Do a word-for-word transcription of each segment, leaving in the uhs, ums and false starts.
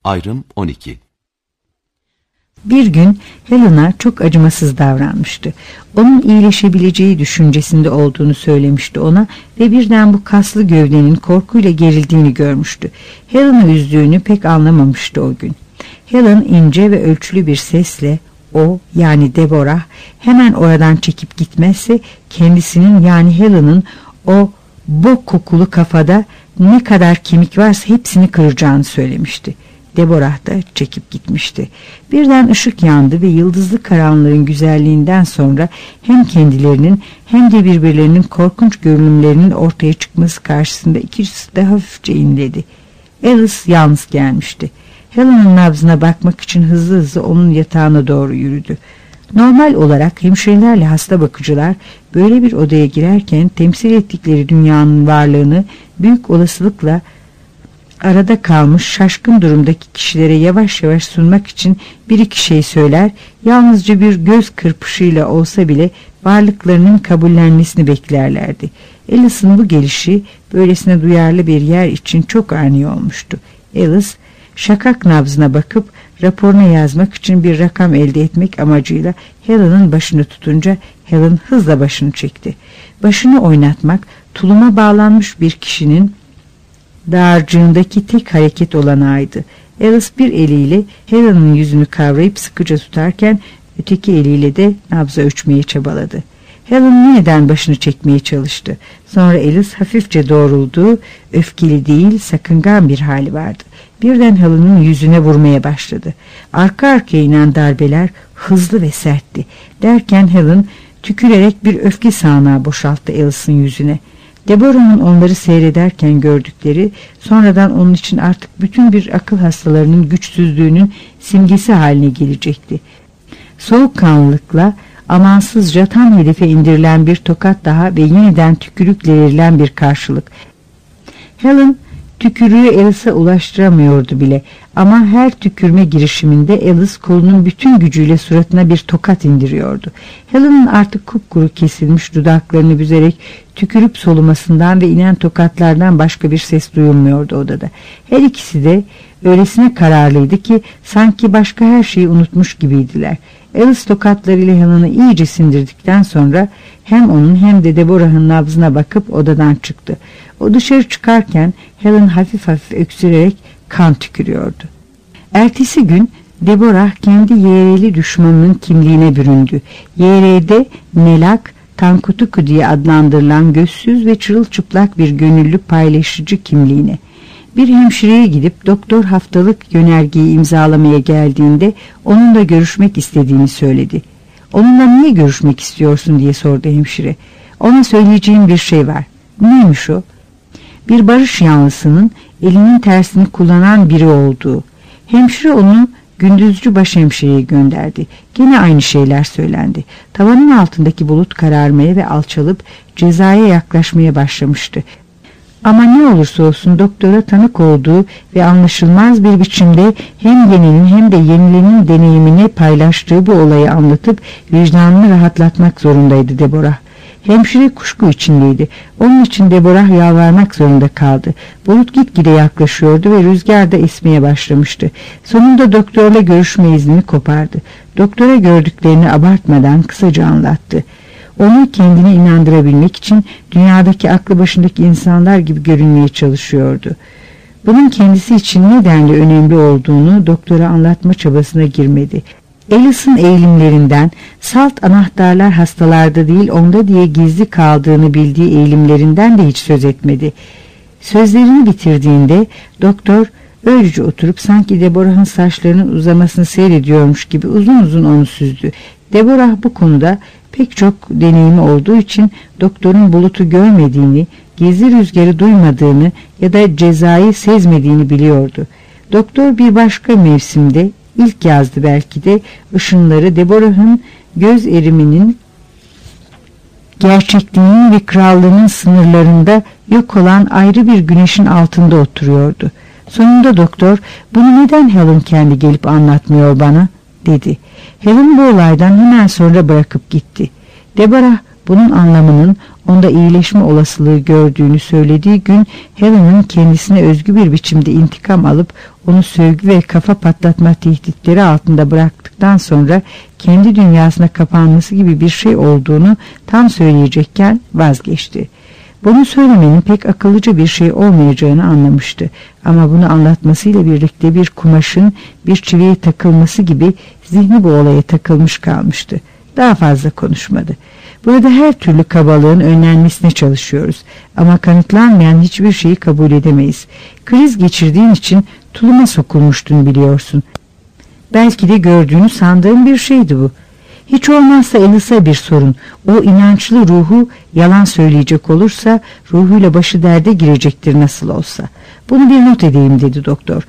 Ayrım on iki. Bir gün Helen'a çok acımasız davranmıştı. Onun iyileşebileceği düşüncesinde olduğunu söylemişti ona ve birden bu kaslı gövdenin korkuyla gerildiğini görmüştü. Helen'ı üzdüğünü pek anlamamıştı o gün. Helen ince ve ölçülü bir sesle o yani Deborah hemen oradan çekip gitmezse kendisinin yani Helen'ın o bok kokulu kafada ne kadar kemik varsa hepsini kıracağını söylemişti. Deborah da çekip gitmişti. Birden ışık yandı ve yıldızlı karanlığın güzelliğinden sonra hem kendilerinin hem de birbirlerinin korkunç görünümlerinin ortaya çıkması karşısında ikisi de hafifçe inledi. Alice yalnız gelmişti. Helen'ın nabzına bakmak için hızlı hızlı onun yatağına doğru yürüdü. Normal olarak hemşirelerle hasta bakıcılar böyle bir odaya girerken temsil ettikleri dünyanın varlığını büyük olasılıkla arada kalmış şaşkın durumdaki kişilere yavaş yavaş sunmak için bir iki şey söyler, yalnızca bir göz kırpışıyla olsa bile varlıklarının kabullenmesini beklerlerdi. Alice'ın bu gelişi böylesine duyarlı bir yer için çok ani olmuştu. Alice şakak nabzına bakıp raporuna yazmak için bir rakam elde etmek amacıyla Helen'ın başını tutunca Helen hızla başını çekti. Başını oynatmak tuluma bağlanmış bir kişinin dağarcığındaki tek hareket olanağıydı. Alice bir eliyle Helen'ın yüzünü kavrayıp sıkıca tutarken öteki eliyle de nabza ölçmeye çabaladı. Helen yeniden başını çekmeye çalıştı. Sonra Alice hafifçe doğruldu, öfkeli değil sakıngan bir hali vardı. Birden Helen'ın yüzüne vurmaya başladı. Arka arkaya inen darbeler hızlı ve sertti. Derken Helen tükürerek bir öfke sağanağı boşalttı Alice'ın yüzüne. Deborah'ın onları seyrederken gördükleri sonradan onun için artık bütün bir akıl hastalarının güçsüzlüğünün simgesi haline gelecekti. Soğukkanlılıkla amansızca tam hedefe indirilen bir tokat daha ve yeniden tükürükle verilen bir karşılık. Helen tükürüğü Alice'a ulaştıramıyordu bile ama her tükürme girişiminde Alice kolunun bütün gücüyle suratına bir tokat indiriyordu. Helen'ın artık kupkuru kesilmiş dudaklarını büzerek tükürüp solumasından ve inen tokatlardan başka bir ses duyulmuyordu odada. Her ikisi de öylesine kararlıydı ki sanki başka her şeyi unutmuş gibiydiler. Alice tokatlarıyla Helen'ı iyice sindirdikten sonra hem onun hem de Deborah'ın nabzına bakıp odadan çıktı. O dışarı çıkarken Helen hafif hafif öksürerek kan tükürüyordu. Ertesi gün Deborah kendi Y R'li düşmanının kimliğine büründü. Y R'de Melak Tankutuku diye adlandırılan gözsüz ve çırılçıplak bir gönüllü paylaşıcı kimliğine. Bir hemşireye gidip doktor haftalık yönergeyi imzalamaya geldiğinde onunla görüşmek istediğini söyledi. Onunla niye görüşmek istiyorsun diye sordu hemşire. Ona söyleyeceğim bir şey var. Neymiş o? Bir barış yanlısının elinin tersini kullanan biri olduğu. Hemşire onu gündüzcü başhemşireye gönderdi. Gene aynı şeyler söylendi. Tavanın altındaki bulut kararmaya ve alçalıp cezaya yaklaşmaya başlamıştı. Ama ne olursa olsun doktora tanık olduğu ve anlaşılmaz bir biçimde hem yenenin hem de yenilenin deneyimini paylaştığı bu olayı anlatıp vicdanını rahatlatmak zorundaydı Deborah. Hemşire kuşku içindeydi. Onun için Deborah yalvarmak zorunda kaldı. Bulut gitgide yaklaşıyordu ve rüzgar da esmeye başlamıştı. Sonunda doktorla görüşme iznini kopardı. Doktora gördüklerini abartmadan kısaca anlattı. Onu kendine inandırabilmek için dünyadaki aklı başındaki insanlar gibi görünmeye çalışıyordu. Bunun kendisi için nedenle önemli olduğunu doktora anlatma çabasına girmedi. Alice'ın eğilimlerinden, salt anahtarlar hastalarda değil onda diye gizli kaldığını bildiği eğilimlerinden de hiç söz etmedi. Sözlerini bitirdiğinde doktor öylece oturup sanki Deborah'ın saçlarının uzamasını seyrediyormuş gibi uzun uzun onu süzdü. Deborah bu konuda pek çok deneyimi olduğu için doktorun bulutu görmediğini, gizli rüzgarı duymadığını ya da cezayı sezmediğini biliyordu. Doktor bir başka mevsimde, ilk yazdı belki de, ışınları Deborah'ın göz eriminin, gerçekliğinin ve krallığının sınırlarında yok olan ayrı bir güneşin altında oturuyordu. Sonunda doktor, "Bunu neden Helen kendi gelip anlatmıyor bana?" dedi. Helen bu olaydan hemen sonra bırakıp gitti. Deborah bunun anlamının onda iyileşme olasılığı gördüğünü söylediği gün Helen'ın kendisine özgü bir biçimde intikam alıp onu sövgü ve kafa patlatma tehditleri altında bıraktıktan sonra kendi dünyasına kapanması gibi bir şey olduğunu tam söyleyecekken vazgeçti. Bunu söylemenin pek akıllıca bir şey olmayacağını anlamıştı. Ama bunu anlatmasıyla birlikte bir kumaşın bir çiviye takılması gibi zihni bu olaya takılmış kalmıştı. Daha fazla konuşmadı. Burada her türlü kabalığın önlenmesine çalışıyoruz. Ama kanıtlanmayan hiçbir şeyi kabul edemeyiz. Kriz geçirdiğin için tuluma sokulmuştun biliyorsun. Belki de gördüğünü sandığın bir şeydi bu. Hiç olmazsa Alice'a bir sorun. O inançlı ruhu yalan söyleyecek olursa ruhuyla başı derde girecektir nasıl olsa. Bunu bir not edeyim dedi doktor.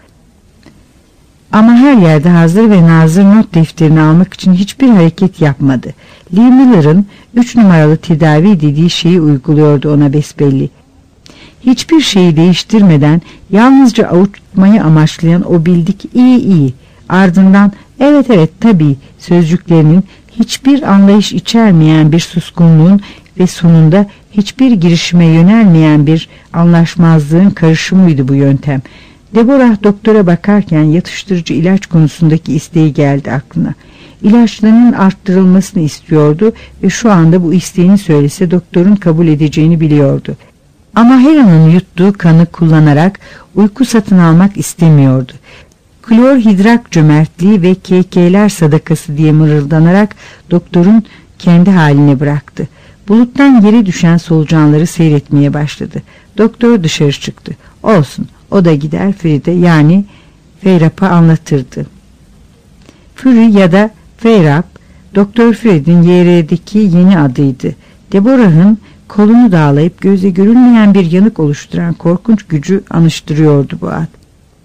Ama her yerde hazır ve nazır not defterini almak için hiçbir hareket yapmadı. Lee Miller'ın üç numaralı tedavi dediği şeyi uyguluyordu ona besbelli. Hiçbir şeyi değiştirmeden yalnızca avutmayı amaçlayan o bildik iyi iyi. Ardından evet evet tabii sözcüklerinin hiçbir anlayış içermeyen bir suskunluğun ve sonunda hiçbir girişime yönelmeyen bir anlaşmazlığın karışımıydı bu yöntem. Deborah doktora bakarken yatıştırıcı ilaç konusundaki isteği geldi aklına. İlaçlarının arttırılmasını istiyordu ve şu anda bu isteğini söylese doktorun kabul edeceğini biliyordu. Ama Helen'ın yuttuğu kanı kullanarak uyku satın almak istemiyordu. Klorhidrak cömertliği ve K K'ler sadakası diye mırıldanarak doktorun kendi haline bıraktı. Buluttan yere düşen solucanları seyretmeye başladı. Doktor dışarı çıktı. Olsun, o da gider Fride yani Feyrap'a anlatırdı. Fury ya da Feyrap, Doktor Fred'in Y R'deki yeni adıydı. Deborah'ın kolunu dağlayıp göze görülmeyen bir yanık oluşturan korkunç gücü anıştırıyordu bu ad.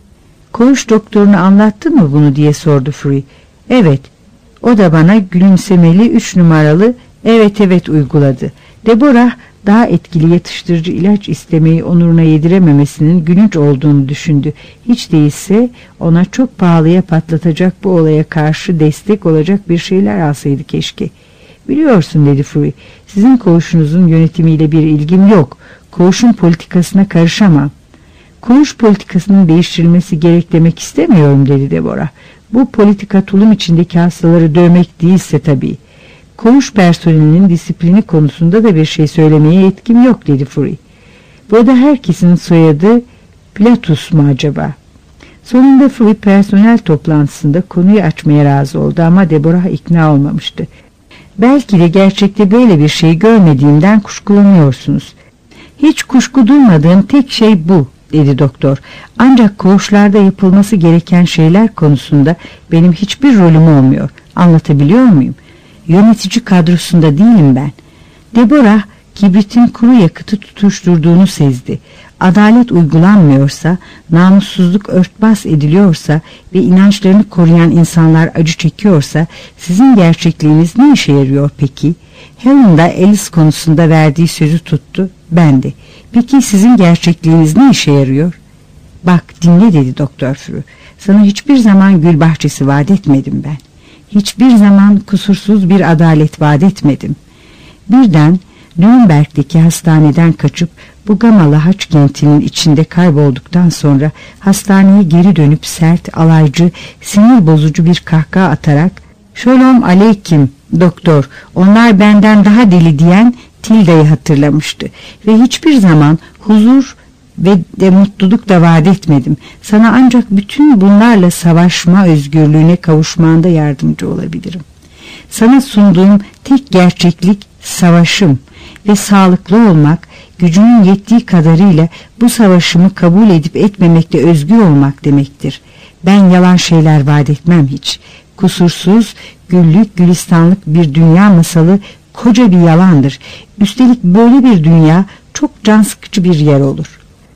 Koğuş doktoruna anlattın mı bunu diye sordu Fury. Evet, o da bana gülümsemeli üç numaralı evet evet uyguladı. Deborah daha etkili yatıştırıcı ilaç istemeyi onuruna yedirememesinin gülünç olduğunu düşündü. Hiç değilse ona çok pahalıya patlatacak bu olaya karşı destek olacak bir şeyler alsaydı keşke. Biliyorsun dedi Fury, sizin koğuşunuzun yönetimiyle bir ilgim yok. Koğuşun politikasına karışamam. Koğuş politikasının değiştirilmesi gerek demek istemiyorum dedi Deborah. Bu politika tulum içindeki hastaları dövmek değilse tabii. Koğuş personelinin disiplini konusunda da bir şey söylemeye yetkim yok dedi Fury. Burada herkesin soyadı Platus mu acaba? Sonunda Fury personel toplantısında konuyu açmaya razı oldu ama Deborah ikna olmamıştı. Belki de gerçekte böyle bir şey görmediğimden kuşkulanıyorsunuz. Hiç kuşku duymadığım tek şey bu dedi doktor. Ancak koğuşlarda yapılması gereken şeyler konusunda benim hiçbir rolüm olmuyor. Anlatabiliyor muyum? Yönetici kadrosunda değilim ben. Deborah kibritin kuru yakıtı tutuşturduğunu sezdi. Adalet uygulanmıyorsa, namussuzluk örtbas ediliyorsa ve inançlarını koruyan insanlar acı çekiyorsa sizin gerçekliğiniz ne işe yarıyor peki? Helen da Alice konusunda verdiği sözü tuttu, ben de. Peki sizin gerçekliğiniz ne işe yarıyor? Bak dinle dedi Doktor Fury. Sana hiçbir zaman gül bahçesi vaat etmedim ben. Hiçbir zaman kusursuz bir adalet vaat etmedim. Birden Nürnberg'deki hastaneden kaçıp bu Gamalı haç kentinin içinde kaybolduktan sonra hastaneye geri dönüp sert, alaycı, sinir bozucu bir kahkaha atarak "Şolom aleyküm doktor, onlar benden daha deli" diyen Tilda'yı hatırlamıştı ve hiçbir zaman huzur ve de mutluluk da vaat etmedim. Sana ancak bütün bunlarla savaşma özgürlüğüne kavuşmanda yardımcı olabilirim. Sana sunduğum tek gerçeklik savaşım ve sağlıklı olmak, gücümün yettiği kadarıyla bu savaşımı kabul edip etmemekle özgür olmak demektir. Ben yalan şeyler vaat etmem hiç. Kusursuz, güllük gülistanlık bir dünya masalı koca bir yalandır. Üstelik böyle bir dünya çok can sıkıcı bir yer olur.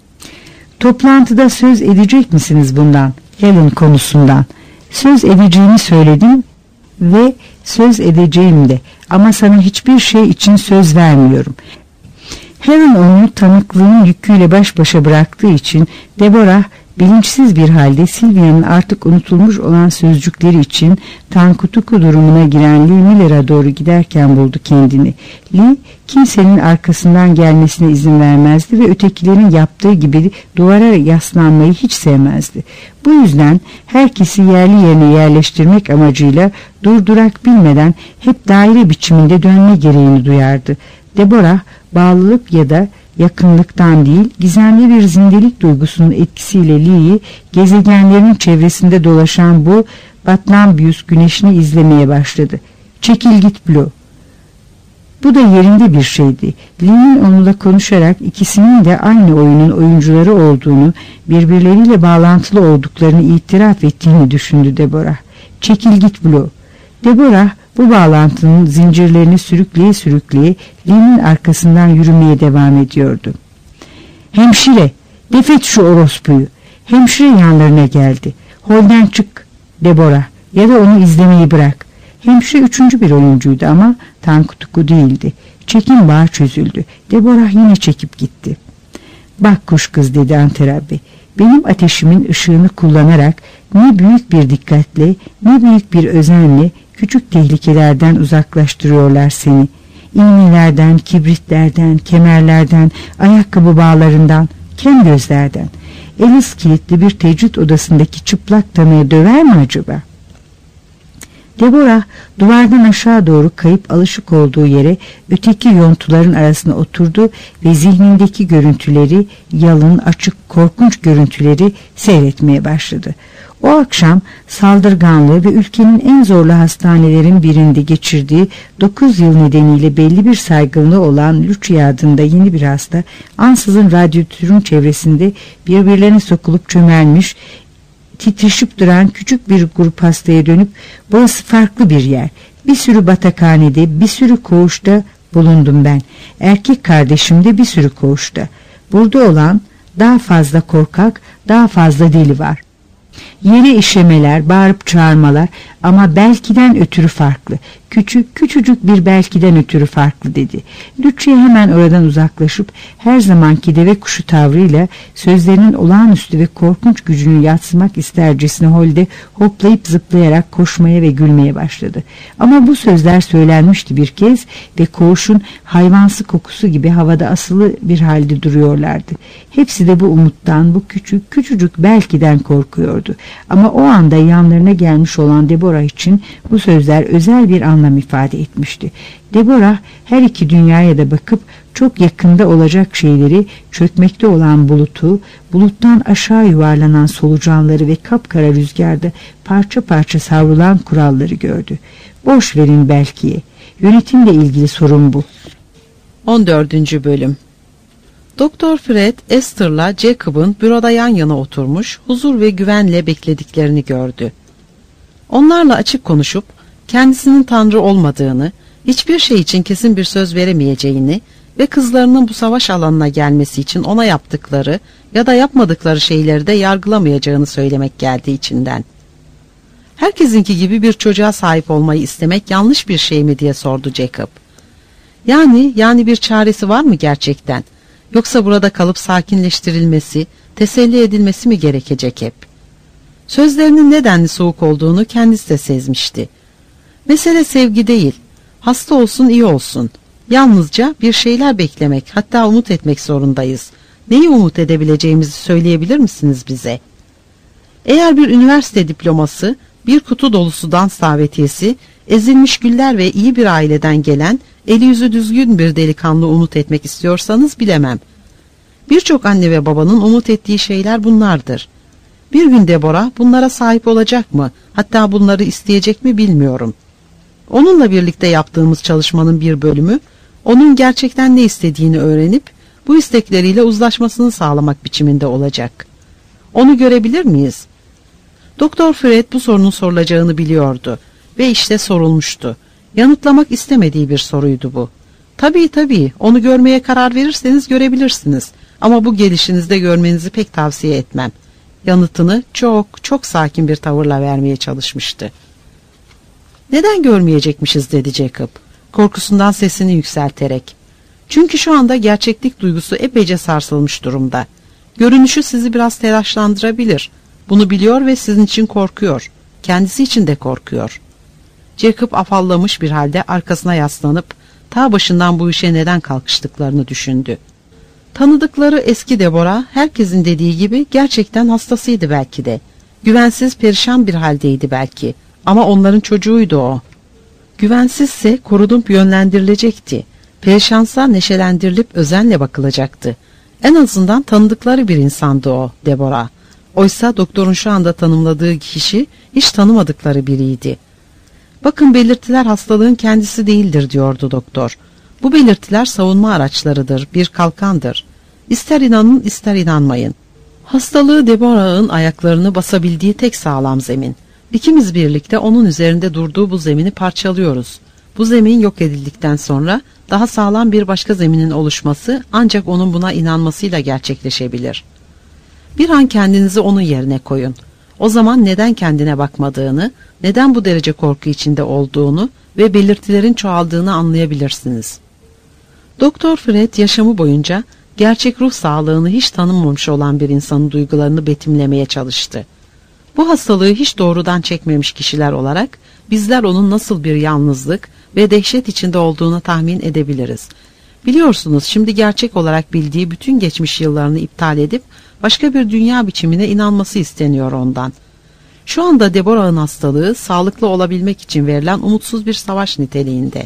Toplantıda söz edecek misiniz bundan? Helen konusundan. Söz edeceğimi söyledim ve söz edeceğim de, ama sana hiçbir şey için söz vermiyorum. Helen onu tanıklığın yüküyle baş başa bıraktığı için Deborah Bilinçsiz bir halde Silvia'nın artık unutulmuş olan sözcükleri için tankutuku durumuna giren Lee Miller'a doğru giderken buldu kendini. Lee kimsenin arkasından gelmesine izin vermezdi ve ötekilerin yaptığı gibi duvara yaslanmayı hiç sevmezdi. Bu yüzden herkesi yerli yerine yerleştirmek amacıyla durdurak bilmeden hep daire biçiminde dönme gereğini duyardı. Deborah bağlılık ya da yakınlıktan değil, gizemli bir zindelik duygusunun etkisiyle Lee'yi gezegenlerin çevresinde dolaşan bu Batlambius güneşini izlemeye başladı. "Çekil git Blue." Bu da yerinde bir şeydi. Lee'nin onunla konuşarak ikisinin de aynı oyunun oyuncuları olduğunu, birbirleriyle bağlantılı olduklarını itiraf ettiğini düşündü Deborah. "Çekil git Blue." Deborah bu bağlantının zincirlerini sürükleye sürükleye Lee'nin arkasından yürümeye devam ediyordu. "Hemşire, defet şu orospuyu." Hemşire yanlarına geldi. "Holden çık Deborah ya da onu izlemeyi bırak." Hemşire üçüncü bir oyuncuydu ama tankutuku değildi. Çekim bağı çözüldü. Deborah yine çekip gitti. "Bak kuş kız," dedi Anterabbi. "Benim ateşimin ışığını kullanarak ne büyük bir dikkatle ne büyük bir özenle küçük tehlikelerden uzaklaştırıyorlar seni. İğnelerden, kibritlerden, kemerlerden, ayakkabı bağlarından, kem gözlerden. Alice kilitli bir tecrit odasındaki çıplak tanığı döver mi acaba?" Deborah duvardan aşağı doğru kayıp alışık olduğu yere öteki yontuların arasına oturdu ve zihnindeki görüntüleri, yalın, açık, korkunç görüntüleri seyretmeye başladı. O akşam saldırganlığı ve ülkenin en zorlu hastanelerin birinde geçirdiği dokuz yıl nedeniyle belli bir saygınlığı olan Lucia adında yeni bir hasta ansızın radyatörün çevresinde birbirlerine sokulup çömelmiş, titreşip duran küçük bir grup hastaya dönüp "Burası farklı bir yer. Bir sürü batakhanede, bir sürü koğuşta bulundum ben. Erkek kardeşim de bir sürü koğuşta. Burada olan daha fazla korkak, daha fazla deli var. Yere işemeler, bağırıp çağırmalar ama belkiden ötürü farklı. Küçük, küçücük bir belkiden ötürü farklı," dedi. Lucia hemen oradan uzaklaşıp her zamanki deve kuşu tavrıyla sözlerinin olağanüstü ve korkunç gücünü yadsımak istercesine holde hoplayıp zıplayarak koşmaya ve gülmeye başladı. Ama bu sözler söylenmişti bir kez ve koğuşun hayvansı kokusu gibi havada asılı bir halde duruyorlardı. Hepsi de bu umuttan, bu küçük, küçücük belkiden korkuyordu. Ama o anda yanlarına gelmiş olan Deborah için bu sözler özel bir anlam ifade etmişti. Deborah her iki dünyaya da bakıp çok yakında olacak şeyleri, çökmekte olan bulutu, buluttan aşağı yuvarlanan solucanları ve kapkara rüzgarda parça parça savrulan kuralları gördü. Boş verin belkiye. Yönetimle ilgili sorun bu. on dördüncü bölüm. Doktor Fred, Esther'la Jacob'ın büroda yan yana oturmuş, huzur ve güvenle beklediklerini gördü. Onlarla açık konuşup, kendisinin Tanrı olmadığını, hiçbir şey için kesin bir söz veremeyeceğini ve kızlarının bu savaş alanına gelmesi için ona yaptıkları ya da yapmadıkları şeyleri de yargılamayacağını söylemek geldi içinden. Herkesinki gibi bir çocuğa sahip olmayı istemek yanlış bir şey mi diye sordu Jacob. Yani, yani bir çaresi var mı gerçekten? Yoksa burada kalıp sakinleştirilmesi, teselli edilmesi mi gerekecek hep? Sözlerinin nedenli soğuk olduğunu kendisi de sezmişti. Mesele sevgi değil, hasta olsun iyi olsun. Yalnızca bir şeyler beklemek, hatta umut etmek zorundayız. Neyi umut edebileceğimizi söyleyebilir misiniz bize? Eğer bir üniversite diploması, bir kutu dolusu dans davetiyesi, ezilmiş güller ve iyi bir aileden gelen, eli yüzü düzgün bir delikanlı umut etmek istiyorsanız bilemem. Birçok anne ve babanın umut ettiği şeyler bunlardır. Bir gün Deborah bunlara sahip olacak mı, hatta bunları isteyecek mi bilmiyorum. Onunla birlikte yaptığımız çalışmanın bir bölümü, onun gerçekten ne istediğini öğrenip, bu istekleriyle uzlaşmasını sağlamak biçiminde olacak. Onu görebilir miyiz? Doktor Fred bu sorunun sorulacağını biliyordu ve işte sorulmuştu. Yanıtlamak istemediği bir soruydu bu. Tabii tabii, onu görmeye karar verirseniz görebilirsiniz ama bu gelişinizde görmenizi pek tavsiye etmem. Yanıtını çok çok sakin bir tavırla vermeye çalışmıştı. Neden görmeyecekmişiz dedi Jacob, korkusundan sesini yükselterek. Çünkü şu anda gerçeklik duygusu epeyce sarsılmış durumda. Görünüşü sizi biraz telaşlandırabilir. Bunu biliyor ve sizin için korkuyor. Kendisi için de korkuyor. Jacob afallamış bir halde arkasına yaslanıp ta başından bu işe neden kalkıştıklarını düşündü. Tanıdıkları eski Deborah herkesin dediği gibi gerçekten hastasıydı belki de. Güvensiz, perişan bir haldeydi belki. Ama onların çocuğuydu o. Güvensizse korunup yönlendirilecekti. Perişansa neşelendirilip özenle bakılacaktı. En azından tanıdıkları bir insandı o, Deborah. Oysa doktorun şu anda tanımladığı kişi hiç tanımadıkları biriydi. Bakın, belirtiler hastalığın kendisi değildir diyordu doktor. Bu belirtiler savunma araçlarıdır, bir kalkandır. İster inanın ister inanmayın. Hastalığı Deborah'ın ayaklarını basabildiği tek sağlam zemin. İkimiz birlikte onun üzerinde durduğu bu zemini parçalıyoruz. Bu zemin yok edildikten sonra daha sağlam bir başka zeminin oluşması ancak onun buna inanmasıyla gerçekleşebilir. Bir an kendinizi onun yerine koyun. O zaman neden kendine bakmadığını, neden bu derece korku içinde olduğunu ve belirtilerin çoğaldığını anlayabilirsiniz. Doktor Fred yaşamı boyunca gerçek ruh sağlığını hiç tanımamış olan bir insanın duygularını betimlemeye çalıştı. Bu hastalığı hiç doğrudan çekmemiş kişiler olarak bizler onun nasıl bir yalnızlık ve dehşet içinde olduğunu tahmin edebiliriz. Biliyorsunuz, şimdi gerçek olarak bildiği bütün geçmiş yıllarını iptal edip başka bir dünya biçimine inanması isteniyor ondan. Şu anda Deborah'ın hastalığı sağlıklı olabilmek için verilen umutsuz bir savaş niteliğinde.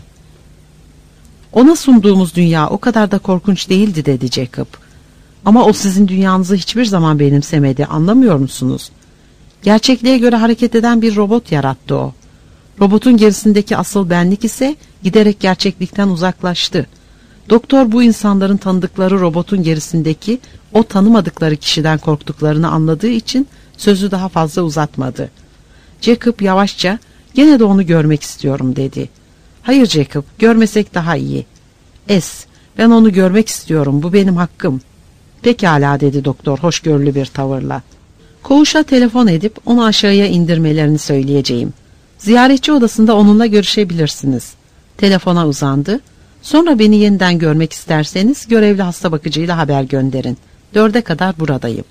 Ona sunduğumuz dünya o kadar da korkunç değildi dedi Jacob. Ama o sizin dünyanızı hiçbir zaman benimsemedi, anlamıyor musunuz? Gerçekliğe göre hareket eden bir robot yarattı o. Robotun gerisindeki asıl benlik ise giderek gerçeklikten uzaklaştı. Doktor bu insanların tanıdıkları robotun gerisindeki o tanımadıkları kişiden korktuklarını anladığı için sözü daha fazla uzatmadı. Jacob yavaşça, "Gene de onu görmek istiyorum," dedi. "Hayır Jacob, görmesek daha iyi." "Es, ben onu görmek istiyorum, bu benim hakkım." "Pekala," dedi doktor hoşgörülü bir tavırla. "Koğuşa telefon edip onu aşağıya indirmelerini söyleyeceğim. Ziyaretçi odasında onunla görüşebilirsiniz." Telefona uzandı. "Sonra beni yeniden görmek isterseniz görevli hasta bakıcıyla haber gönderin. Dörde kadar buradayım."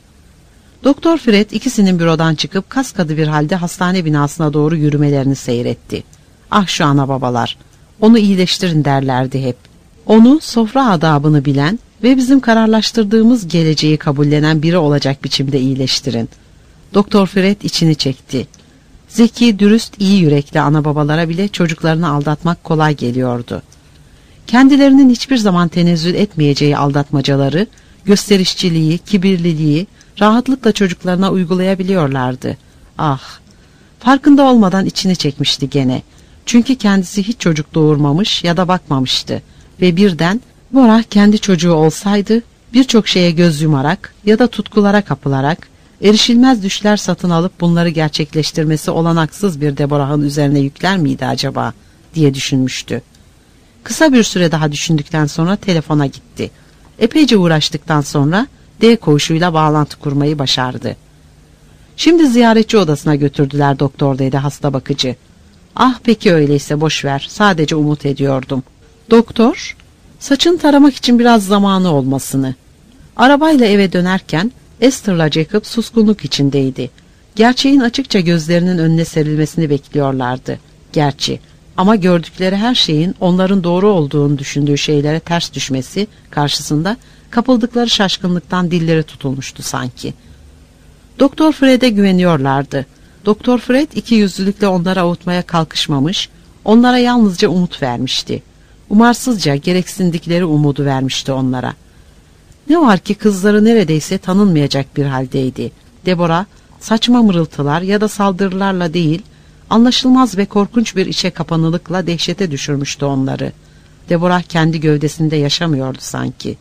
Doktor Fred ikisinin bürodan çıkıp kaskadı bir halde hastane binasına doğru yürümelerini seyretti. Ah şu ana babalar, onu iyileştirin derlerdi hep. Onu sofra adabını bilen ve bizim kararlaştırdığımız geleceği kabullenen biri olacak biçimde iyileştirin. Doktor Fred içini çekti. Zeki, dürüst, iyi yürekli ana babalara bile çocuklarını aldatmak kolay geliyordu. Kendilerinin hiçbir zaman tenezzül etmeyeceği aldatmacaları, gösterişçiliği, kibirliliği rahatlıkla çocuklarına uygulayabiliyorlardı. Ah! Farkında olmadan içini çekmişti gene. Çünkü kendisi hiç çocuk doğurmamış ya da bakmamıştı. Ve birden Deborah kendi çocuğu olsaydı birçok şeye göz yumarak ya da tutkulara kapılarak erişilmez düşler satın alıp bunları gerçekleştirmesi olanaksız bir Deborah'ın üzerine yükler miydi acaba diye düşünmüştü. Kısa bir süre daha düşündükten sonra telefona gitti. Epeyce uğraştıktan sonra D koğuşuyla bağlantı kurmayı başardı. "Şimdi ziyaretçi odasına götürdüler doktor," dedi hasta bakıcı. "Ah peki öyleyse boş ver, sadece umut ediyordum." Doktor, saçını taramak için biraz zamanı olmasını. Arabayla eve dönerken Esther'la Jacob suskunluk içindeydi. Gerçeğin açıkça gözlerinin önüne serilmesini bekliyorlardı. Gerçi ama gördükleri her şeyin onların doğru olduğunu düşündüğü şeylere ters düşmesi karşısında kapıldıkları şaşkınlıktan dilleri tutulmuştu sanki. Doktor Fred'e güveniyorlardı. Doktor Fred iki yüzlülükle onları avutmaya kalkışmamış, onlara yalnızca umut vermişti. Umarsızca gereksindikleri umudu vermişti onlara. Ne var ki kızları neredeyse tanınmayacak bir haldeydi. Deborah saçma mırıltılar ya da saldırılarla değil, anlaşılmaz ve korkunç bir içe kapanılıkla dehşete düşürmüştü onları. Deborah kendi gövdesinde yaşamıyordu sanki.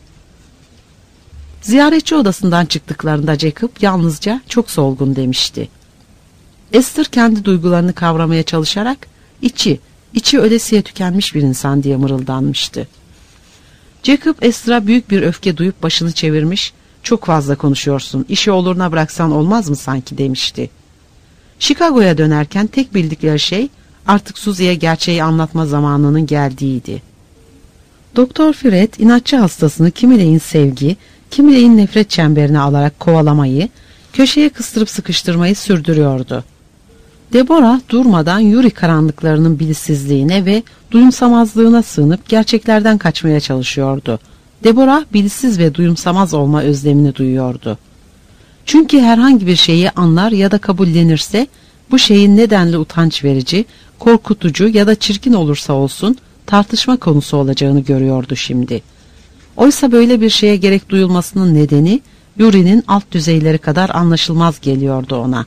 Ziyaretçi odasından çıktıklarında Jacob yalnızca "çok solgun" demişti. Esther kendi duygularını kavramaya çalışarak içi, içi ölesiye tükenmiş bir insan diye mırıldanmıştı. Jacob Esther'a büyük bir öfke duyup başını çevirmiş, "Çok fazla konuşuyorsun, işi oluruna bıraksan olmaz mı sanki?" demişti. Chicago'ya dönerken tek bildikleri şey artık Susie'ye gerçeği anlatma zamanının geldiğiydi. Doktor Fred inatçı hastasını kimileyin sevgi, Kimleyin nefret çemberine alarak kovalamayı, köşeye kıstırıp sıkıştırmayı sürdürüyordu. Deborah durmadan Yuri karanlıklarının bilişsizliğine ve duyumsamazlığına sığınıp gerçeklerden kaçmaya çalışıyordu. Deborah bilişsiz ve duyumsamaz olma özlemini duyuyordu. Çünkü herhangi bir şeyi anlar ya da kabullenirse bu şeyin nedenli utanç verici, korkutucu ya da çirkin olursa olsun tartışma konusu olacağını görüyordu şimdi. Oysa böyle bir şeye gerek duyulmasının nedeni Yuri'nin alt düzeyleri kadar anlaşılmaz geliyordu ona.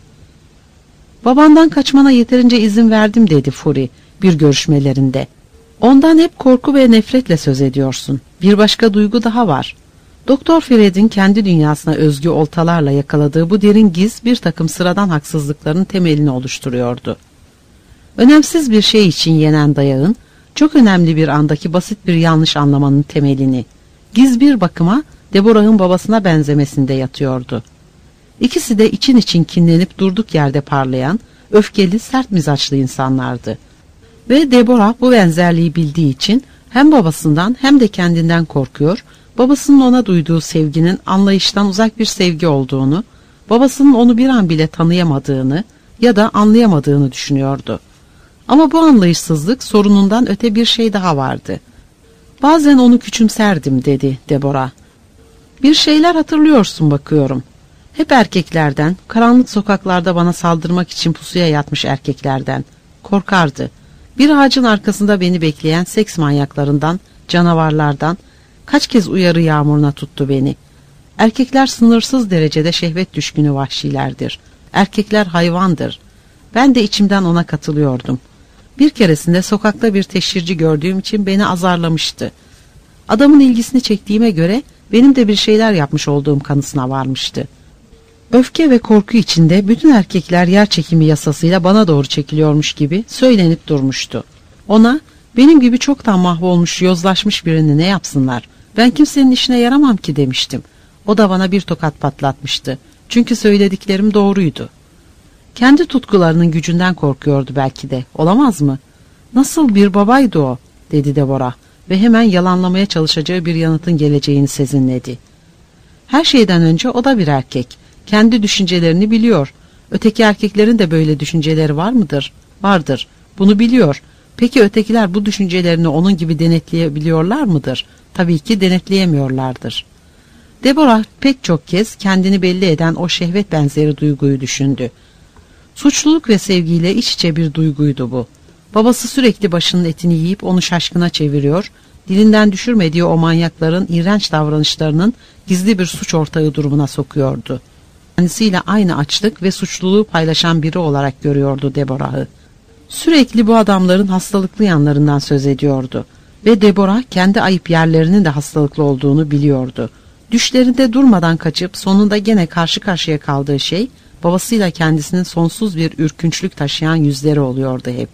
"Babandan kaçmana yeterince izin verdim," dedi Fury bir görüşmelerinde. "Ondan hep korku ve nefretle söz ediyorsun. Bir başka duygu daha var." Doktor Fred'in kendi dünyasına özgü oltalarla yakaladığı bu derin giz bir takım sıradan haksızlıkların temelini oluşturuyordu. Önemsiz bir şey için yenen dayağın, çok önemli bir andaki basit bir yanlış anlamanın temelini, giz bir bakıma Deborah'ın babasına benzemesinde yatıyordu. İkisi de için için kinlenip durduk yerde parlayan, öfkeli, sert mizaçlı insanlardı. Ve Deborah bu benzerliği bildiği için hem babasından hem de kendinden korkuyor, babasının ona duyduğu sevginin anlayıştan uzak bir sevgi olduğunu, babasının onu bir an bile tanıyamadığını ya da anlayamadığını düşünüyordu. Ama bu anlayışsızlık sorunundan öte bir şey daha vardı. "Bazen onu küçümserdim," dedi Deborah. "Bir şeyler hatırlıyorsun bakıyorum. Hep erkeklerden, karanlık sokaklarda bana saldırmak için pusuya yatmış erkeklerden. Korkardı. Bir ağacın arkasında beni bekleyen seks manyaklarından, canavarlardan, kaç kez uyarı yağmuruna tuttu beni. Erkekler sınırsız derecede şehvet düşkünü vahşilerdir. Erkekler hayvandır. Ben de içimden ona katılıyordum. Bir keresinde sokakta bir teşhirci gördüğüm için beni azarlamıştı. Adamın ilgisini çektiğime göre benim de bir şeyler yapmış olduğum kanısına varmıştı. Öfke ve korku içinde bütün erkekler yer çekimi yasasıyla bana doğru çekiliyormuş gibi söylenip durmuştu. Ona, benim gibi çoktan mahvolmuş, yozlaşmış birini ne yapsınlar? Ben kimsenin işine yaramam ki demiştim. O da bana bir tokat patlatmıştı. Çünkü söylediklerim doğruydu. Kendi tutkularının gücünden korkuyordu belki de. Olamaz mı? Nasıl bir babaydı o, dedi Deborah ve hemen yalanlamaya çalışacağı bir yanıtın geleceğini sezinledi. Her şeyden önce o da bir erkek. Kendi düşüncelerini biliyor. Öteki erkeklerin de böyle düşünceleri var mıdır? Vardır. Bunu biliyor. Peki ötekiler bu düşüncelerini onun gibi denetleyebiliyorlar mıdır? Tabii ki denetleyemiyorlardır. Deborah pek çok kez kendini belli eden o şehvet benzeri duyguyu düşündü. Suçluluk ve sevgiyle iç içe bir duyguydu bu. Babası sürekli başının etini yiyip onu şaşkına çeviriyor, dilinden düşürmediği o manyakların iğrenç davranışlarının gizli bir suç ortağı durumuna sokuyordu. Kendisiyle aynı açlık ve suçluluğu paylaşan biri olarak görüyordu Deborah'ı. Sürekli bu adamların hastalıklı yanlarından söz ediyordu ve Deborah kendi ayıp yerlerinin de hastalıklı olduğunu biliyordu. Düşlerinde durmadan kaçıp sonunda gene karşı karşıya kaldığı şey, babasıyla kendisinin sonsuz bir ürkünçlük taşıyan yüzleri oluyordu hep.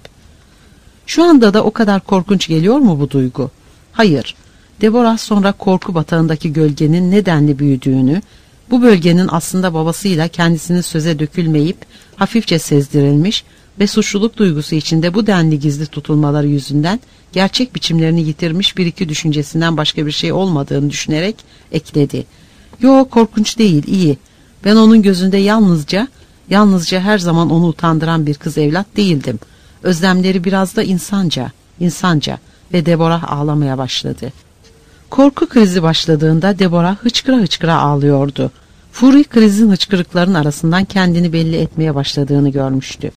Şu anda da o kadar korkunç geliyor mu bu duygu? Hayır. Deborah sonra korku batağındaki gölgenin nedenli büyüdüğünü, bu bölgenin aslında babasıyla kendisinin söze dökülmeyip hafifçe sezdirilmiş ve suçluluk duygusu içinde bu denli gizli tutulmaları yüzünden gerçek biçimlerini yitirmiş bir iki düşüncesinden başka bir şey olmadığını düşünerek ekledi. Yo, korkunç değil, iyi. Ben onun gözünde yalnızca, yalnızca her zaman onu utandıran bir kız evlat değildim. Özlemleri biraz da insanca, insanca ve Deborah ağlamaya başladı. Korku krizi başladığında Deborah hıçkıra hıçkıra ağlıyordu. Fury krizin hıçkırıkların arasından kendini belli etmeye başladığını görmüştü.